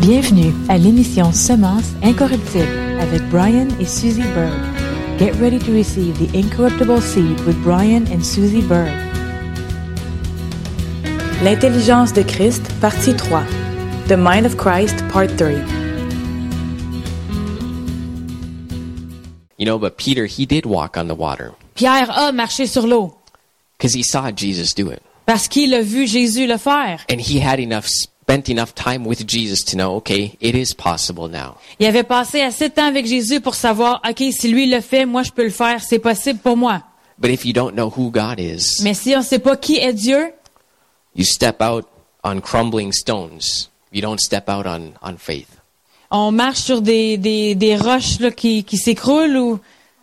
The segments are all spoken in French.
Bienvenue à l'émission Semences incorruptibles avec Brian et Susie Bird. Get ready to receive the incorruptible seed with Brian and Susie Bird. L'intelligence de Christ, partie 3. The Mind of Christ, part 3. You know, but Peter, he did walk on the water Pierre a marché sur l'eau because he saw Jesus do it. parce qu'il a vu Jésus le faire. And he had spent enough time with Jesus to know, okay, it is possible now. Il avait passé assez de temps avec Jésus pour savoir, OK, si lui le fait, moi je peux le faire, c'est possible pour moi. But if you don't know who God is, Mais si on ne sait pas qui est Dieu, you step out on crumbling stones. You don't step out on faith. on marche sur des roches là, qui s'écroulent ou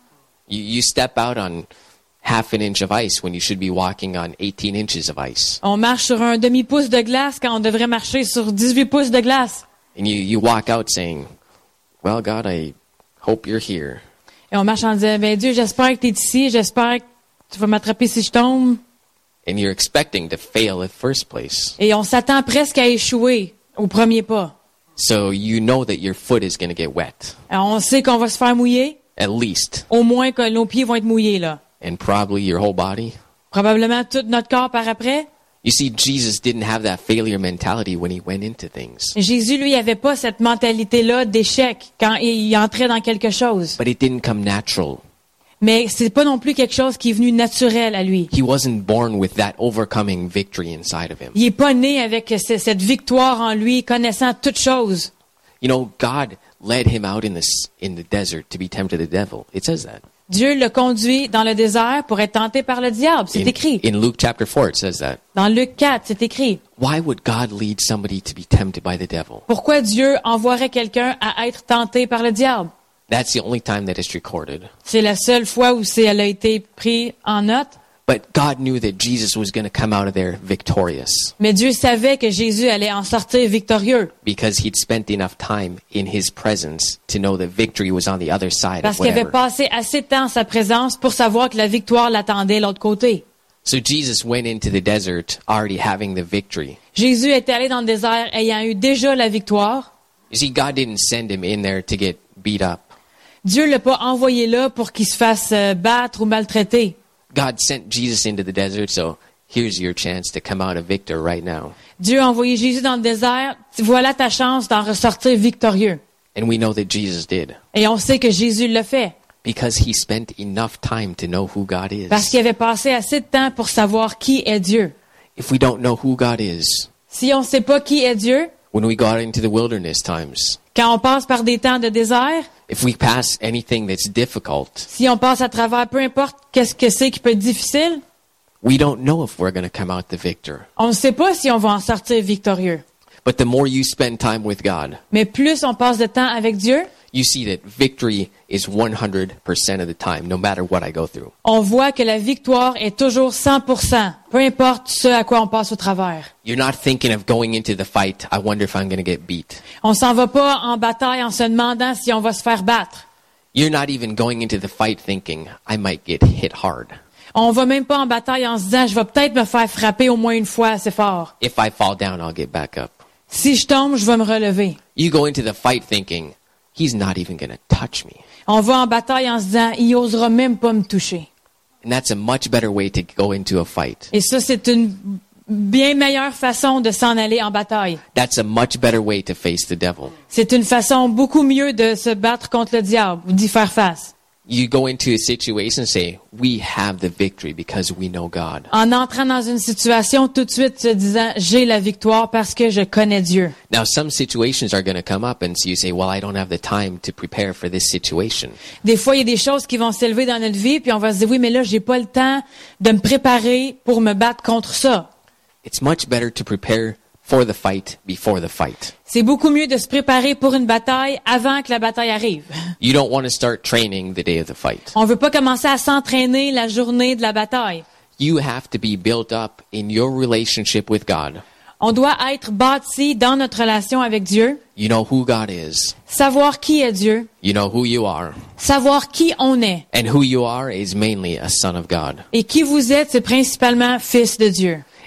You step out on half an inch of ice when you should be walking on 18 inches of ice. on marche sur un demi-pouce de glace quand on devrait marcher sur 18 pouces de glace. And you walk out saying, well, God, I hope you're here. Et on marche en disant, ben Dieu, j'espère que tu es ici, j'espère que tu vas m'attraper si je tombe. And you're expecting to fail at first place. Et on s'attend presque à échouer au premier pas. So you know that your foot is going to get wet, Alors, on sait qu'on va se faire mouiller, at least, au moins que nos pieds vont être mouillés là. and probably your whole body. Probablement tout notre corps par après. You see, Jesus didn't have that failure mentality when he went into things. Jésus, lui, avait pas cette mentalité-là d'échec quand il entrait dans quelque chose. But it didn't come natural. Mais c'est pas non plus quelque chose qui est venu naturel à lui. He wasn't born with that overcoming victory inside of him. Il est pas né avec cette victoire en lui, connaissant toutes choses. You know, God led him out in the desert to be tempted of the devil. It says that. Dieu le conduit dans le désert pour être tenté par le diable. C'est écrit. In Luke chapter 4, it says that. Dans Luc 4, c'est écrit. Why would God lead somebody to be tempted by the devil? Pourquoi Dieu envoierait quelqu'un à être tenté par le diable? That's the only time that it's recorded. C'est la seule fois où elle a été prise en note. But God knew that Jesus was going to come out of there victorious Mais Dieu savait que Jésus allait en sortir victorieux. because he'd spent enough time in his presence to know that victory was on the other side Parce of qu'il avait whatever. passé assez de temps en sa présence pour savoir que la victoire l'attendait de l'autre côté. So Jesus went into the desert already having the victory. Jésus était allé dans le désert ayant eu déjà la victoire. You see, God didn't send him in there to get beat up. Dieu l'a pas envoyé là pour qu'il se fasse battre ou maltraiter. God sent Jesus into the desert, so here's your chance to come out a victor right now. Dieu a envoyé Jésus dans le désert. Voilà ta chance d'en ressortir victorieux. And we know that Jesus did Et on sait que Jésus l'a fait. because he spent enough time to know who God is. Parce qu'il avait passé assez de temps pour savoir qui est Dieu. If we don't know who God is, Si on ne sait pas qui est Dieu, when we go out into the wilderness times, quand on passe par des temps de désert, if we pass anything that's difficult, si on passe à travers peu importe qu'est-ce que c'est qui peut être difficile, we don't know if we're going to come out the victor. on ne sait pas si on va en sortir victorieux. But the more you spend time with God, Mais plus on passe de temps avec Dieu, you see that victory is 100% of the time, no matter what I go through. on voit que la victoire est toujours 100%, peu importe ce à quoi on passe au travers. You're not thinking of going into the fight, I wonder if I'm going to get beat. On s'en va pas en bataille en se demandant si on va se faire battre. You're not even going into the fight thinking, I might get hit hard. On va même pas en bataille en se disant, je vais peut-être me faire frapper au moins une fois assez fort. If I fall down, I'll get back up. Si je tombe, je vais me relever. You go into the fight thinking, he's not even going to touch me. On va en bataille en se disant, il osera même pas me toucher. And that's a much better way to go into a fight. Et ça, c'est une bien meilleure façon de s'en aller en bataille. That's a much better way to face the devil. C'est une façon beaucoup mieux de se battre contre le diable, ou d'y faire face. You go into a situation and say, we have the victory because we know God. En entrant dans une situation, tout de suite se disant, j'ai la victoire parce que je connais Dieu. Now, some situations are going to come up and so you say, well, I don't have the time to prepare for this situation. Des fois, il y a des choses qui vont s'élever dans notre vie, puis on va se dire, oui, mais là, j'ai pas le temps de me préparer pour me battre contre ça. It's much better to prepare for the fight before the fight. C'est beaucoup mieux de se préparer pour une bataille avant que la bataille arrive. You don't want to start training the day of the fight. On veut pas commencer à s'entraîner la journée de la bataille. You have to be built up in your relationship with God. On doit être bâti dans notre relation avec Dieu, You know who God is. savoir qui est Dieu, You know who you are. savoir qui on est. And who you are is mainly a son of God. Et qui vous êtes, c'est principalement fils de Dieu.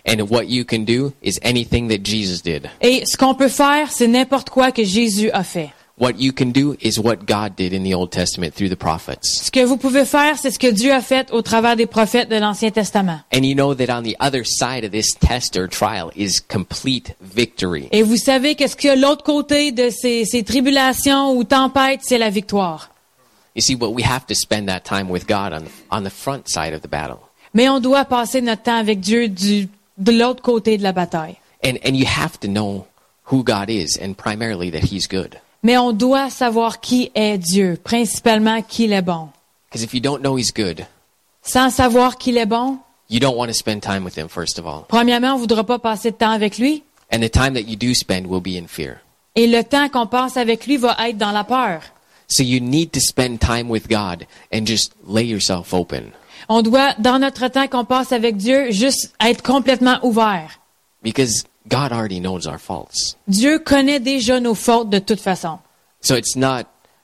And what you can do is anything that Jesus did. Et ce qu'on peut faire, c'est n'importe quoi que Jésus a fait. What you can do is what God did in the Old Testament through the prophets. Ce que vous pouvez faire, c'est ce que Dieu a fait au travers des prophètes de l'Ancien Testament. And you know that on the other side of this test or trial is complete victory. Et vous savez que ce qu'il y a de l'autre côté de ces tribulations ou tempêtes, c'est la victoire. You see, but we have to spend that time with God on the front side of the battle. Mais on doit passer notre temps avec Dieu de l'autre côté de la bataille. And you have to know who God is and primarily that He's good. Mais on doit savoir qui est Dieu, principalement qu'il est bon. Because if you don't know He's good, Sans savoir qu'il est bon, you don't want to spend time with Him, first of all. premièrement, on ne voudra pas passer de temps avec lui. And the time that you do spend will be in fear. Et le temps qu'on passe avec lui va être dans la peur. So you need to spend time with God and just lay yourself open. On doit, dans notre temps qu'on passe avec Dieu, juste être complètement ouvert. Because God already knows our faults. Dieu connaît déjà nos fautes de toute façon. So it's not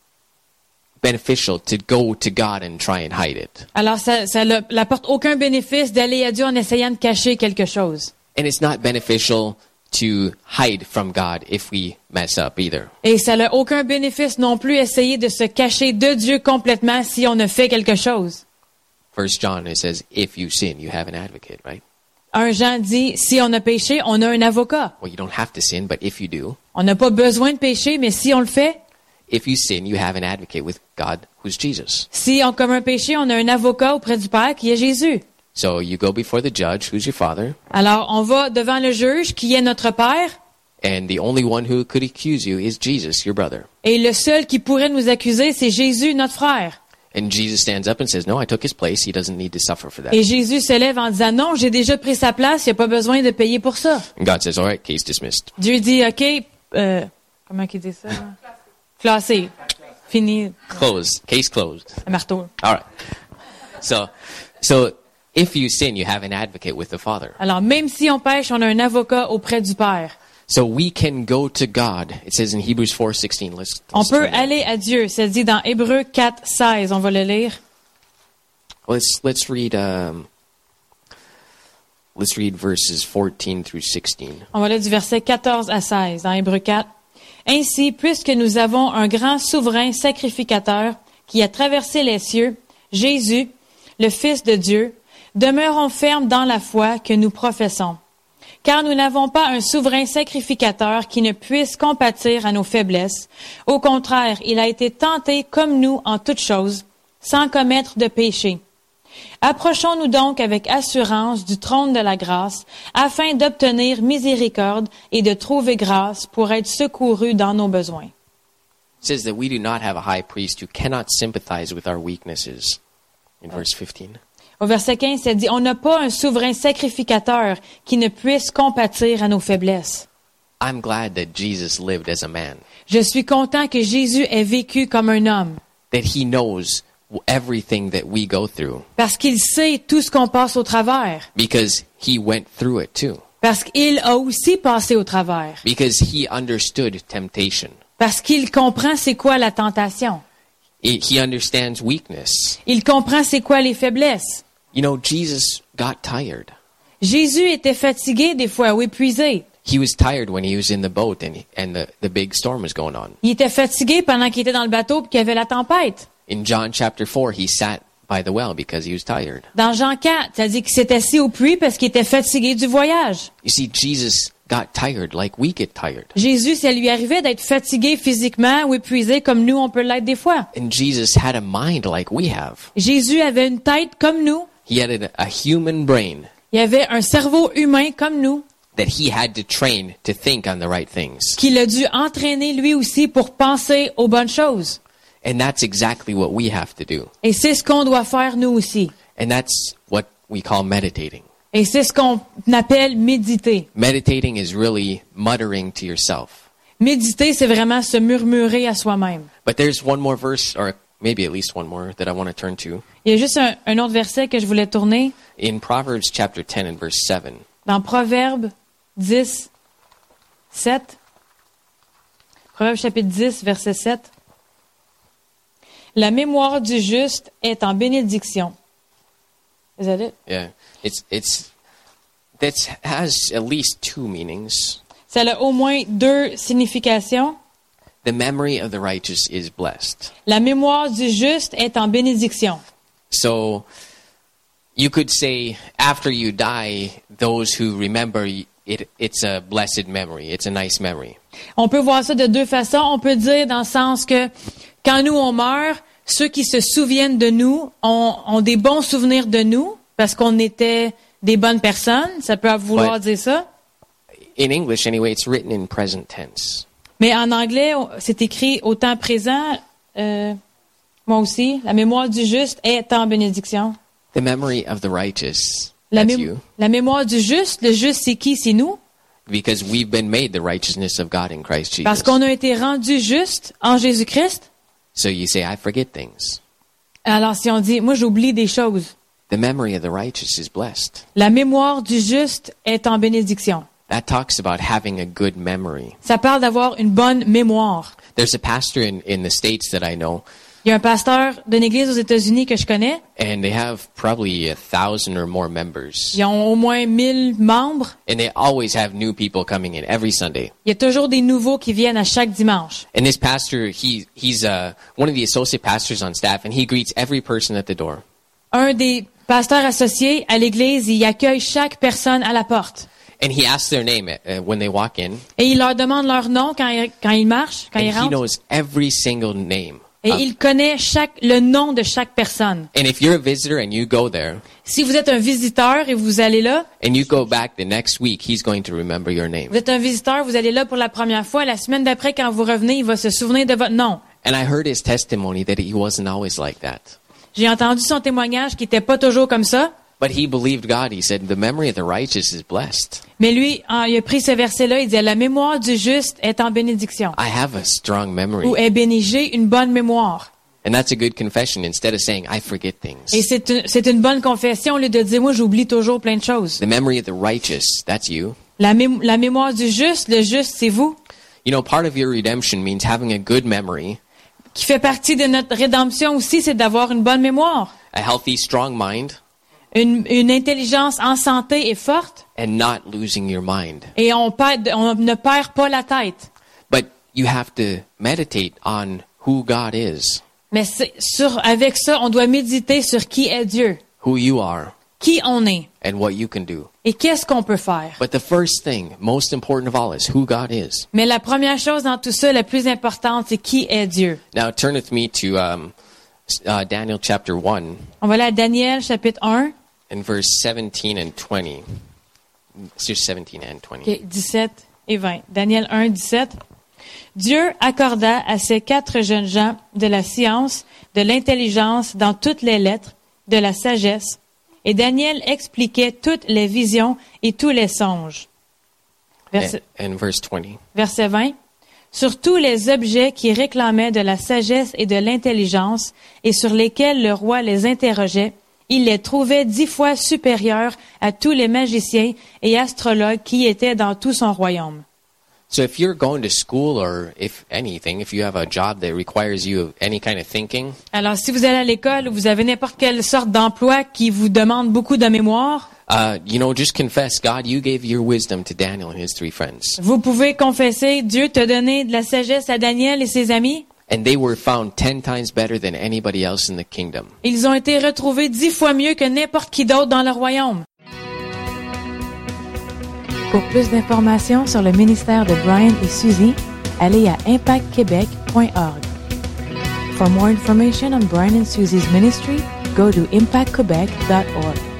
beneficial to go to God and try and hide it. Alors, ça n'apporte aucun bénéfice d'aller à Dieu en essayant de cacher quelque chose. And it's not beneficial to hide from God if we mess up either. Et ça n'a aucun bénéfice non plus essayer de se cacher de Dieu complètement si on a fait quelque chose. 1 John, it says, if you sin, you have an advocate, right? 1 Jean dit, si on a péché, on a un avocat. Well, you don't have to sin, but if you do, On n'a pas besoin de pécher, mais si on le fait, if you sin, you have an advocate with God, who's Jesus. si on commet un péché, on a un avocat auprès du Père qui est Jésus. So you go before the judge, who's your father, Alors, on va devant le juge qui est notre Père, and the only one who could accuse you is Jesus, your brother. et le seul qui pourrait nous accuser, c'est Jésus, notre frère. And Jesus stands up and says, no, I took his place. He doesn't need to suffer for that. Et Jésus se lève en disant, non, j'ai déjà pris sa place, il n'y a pas besoin de payer pour ça. And God says, all right, case dismissed. Dieu dit, OK, comment il dit ça? Classé. Fini. Closed. Case closed. Le marteau. All right. So if you sin, you have an advocate with the Father. Alors, même si on pêche, on a un avocat auprès du Père. So we can go to God. It says in Hebrews 4:16. Let's On peut turn there. aller à Dieu. Ça dit dans Hébreux 4, 16. On va le lire. Let's read verses 14 through 16. On va lire du verset 14 à 16 dans Hébreux 4. Ainsi, puisque nous avons un grand souverain sacrificateur qui a traversé les cieux, Jésus, le Fils de Dieu, demeurons fermes dans la foi que nous professons. Car nous n'avons pas un souverain sacrificateur qui ne puisse compatir à nos faiblesses. Au contraire, il a été tenté comme nous en toutes choses, sans commettre de péché. Approchons-nous donc avec assurance du trône de la grâce, afin d'obtenir miséricorde et de trouver grâce pour être secourus dans nos besoins. It says that we do not have a high priest who cannot sympathize with our weaknesses. In verse 15. Au verset 15, ça dit, on n'a pas un souverain sacrificateur qui ne puisse compatir à nos faiblesses. I'm glad that Jesus lived as a man, Je suis content que Jésus ait vécu comme un homme, that he knows everything that we go through parce qu'il sait tout ce qu'on passe au travers, because he went through it too, parce qu'il a aussi passé au travers, because he understood temptation. parce qu'il comprend c'est quoi la tentation. He understands weakness. Il comprend c'est quoi les faiblesses. You know, Jesus got tired. Jésus était fatigué des fois ou épuisé. He was tired when he was in the boat and the big storm was going on. Il était fatigué pendant qu'il était dans le bateau et qu'il y avait la tempête. In John chapter 4, he sat by the well because he was tired. Dans Jean 4, ça dit qu'il s'est assis au puits parce qu'il était fatigué du voyage. You see, Jesus got tired like we get tired. Jésus, ça lui arrivait d'être fatigué physiquement ou épuisé comme nous, on peut l'être des fois. And Jesus had a mind like we have. Jésus avait une tête comme nous. He had a human brain Il avait un cerveau humain comme nous, that he had to train to think on the right things. qu'il a dû entraîner lui aussi pour penser aux bonnes choses. And that's exactly what we have to do. Et c'est ce qu'on doit faire nous aussi. And that's what we call meditating. Et c'est ce qu'on appelle méditer. Meditating is really muttering to yourself. Méditer, c'est vraiment se murmurer à soi-même. But there's one more verse, or maybe at least one more, that I want to turn to. Il y a juste un autre verset que je voulais tourner. In Proverbs chapter 10 and verse 7. Dans Proverbes 10, 7. Proverbes chapitre 10, verset 7. La mémoire du juste est en bénédiction. Is that it? Yeah. It's that has at least two meanings. Ça a au moins deux significations. The memory of the righteous is blessed. La mémoire du juste est en bénédiction. So you could say after you die, those who remember it, it's a blessed memory. It's a nice memory. On peut voir ça de deux façons. On peut dire dans le sens que quand nous on meurt, ceux qui se souviennent de nous ont des bons souvenirs de nous parce qu'on était des bonnes personnes. Ça peut vouloir dire ça. In English, anyway, it's written in present tense. Mais en anglais, c'est écrit au temps présent. Moi aussi, la mémoire du juste est en bénédiction. The memory of the righteous, La, that's you. la mémoire du juste, le juste c'est qui? C'est nous. Because we've been made the righteousness of God in Christ Jesus. Parce qu'on a été rendu juste en Jésus-Christ. So you say, I forget things. Alors si on dit, moi j'oublie des choses. The memory of the righteous is blessed. La mémoire du juste est en bénédiction. That talks about having a good memory. Ça parle d'avoir une bonne mémoire. There's a pastor in the States that I know, Il y a un pasteur d'une église aux États-Unis que je connais. and they have probably 1,000 or more members. Ils ont au moins 1000 membres. And they always have new people coming in every Sunday. Il y a toujours des nouveaux qui viennent à chaque dimanche. And this pastor, he's one of the associate pastors on staff, and he greets every person at the door. Un des pasteurs associés à l'église, il accueille chaque personne à la porte. And he asks their name when they walk in. Et il leur demande leur nom quand ils marchent, quand And ils he rentrent. knows every single name. Et il connaît le nom de chaque personne. And if you're a visitor and you go there, Si vous êtes un visiteur et vous allez là, and you go back the next week, he's going to remember your name. vous êtes un visiteur, vous allez là pour la première fois, la semaine d'après, quand vous revenez, il va se souvenir de votre nom. And I heard his testimony that he wasn't always like that. J'ai entendu son témoignage qui n'était pas toujours comme ça, But he believed God. He said, the memory of the righteous is blessed. mais lui, il a pris ce verset-là, il disait, la mémoire du juste est en bénédiction. I have a strong memory. Ou est bénigée une bonne mémoire. And that's a good confession instead of saying, I forget things. Et c'est une bonne confession au lieu de dire, moi, j'oublie toujours plein de choses. The memory of the righteous, that's you. La mémoire du juste, le juste, c'est vous. You know, part of your redemption means having a good memory, Qui fait partie de notre rédemption aussi, c'est d'avoir une bonne mémoire. a healthy, strong mind, Une intelligence en santé et forte. and not losing your mind. Et on ne perd pas la tête. But you have to meditate on who God is, Mais avec ça, on doit méditer sur qui est Dieu, who you are, qui on est and what you can do. et qu'est-ce qu'on peut faire. But the first thing, most important of all, is who God is. Mais la première chose dans tout ça, la plus importante, c'est qui est Dieu. Now turn with me to Daniel chapter 1 On va aller à Daniel chapitre 1, and verse 17 and 20. It's just 17 and 20. okay, 17 et 20. Daniel 1, 17. Dieu accorda à ces 4 jeunes gens de la science, de l'intelligence dans toutes les lettres, de la sagesse, et Daniel expliquait toutes les visions et tous les songes. And verse 20. Verset 20. Sur tous les objets qui réclamaient de la sagesse et de l'intelligence, et sur lesquels le roi les interrogeait, il les trouvait 10 fois supérieurs à tous les magiciens et astrologues qui étaient dans tout son royaume. So if you're going to school or if you have a job that requires you of any kind of thinking, Alors, si vous allez à l'école ou vous avez n'importe quelle sorte d'emploi qui vous demande beaucoup de mémoire, just confess, God, you gave your wisdom to Daniel and his 3 friends. vous pouvez confesser, Dieu t'a donné de la sagesse à Daniel et ses amis. And they were found 10 times better than anybody else in the kingdom. Ils ont été retrouvés 10 fois mieux que n'importe qui d'autre dans le royaume. Pour plus d'informations sur le ministère de Brian et Suzy, allez à impactquebec.org. For more information on Brian and Suzy's ministry, go to impactquebec.org.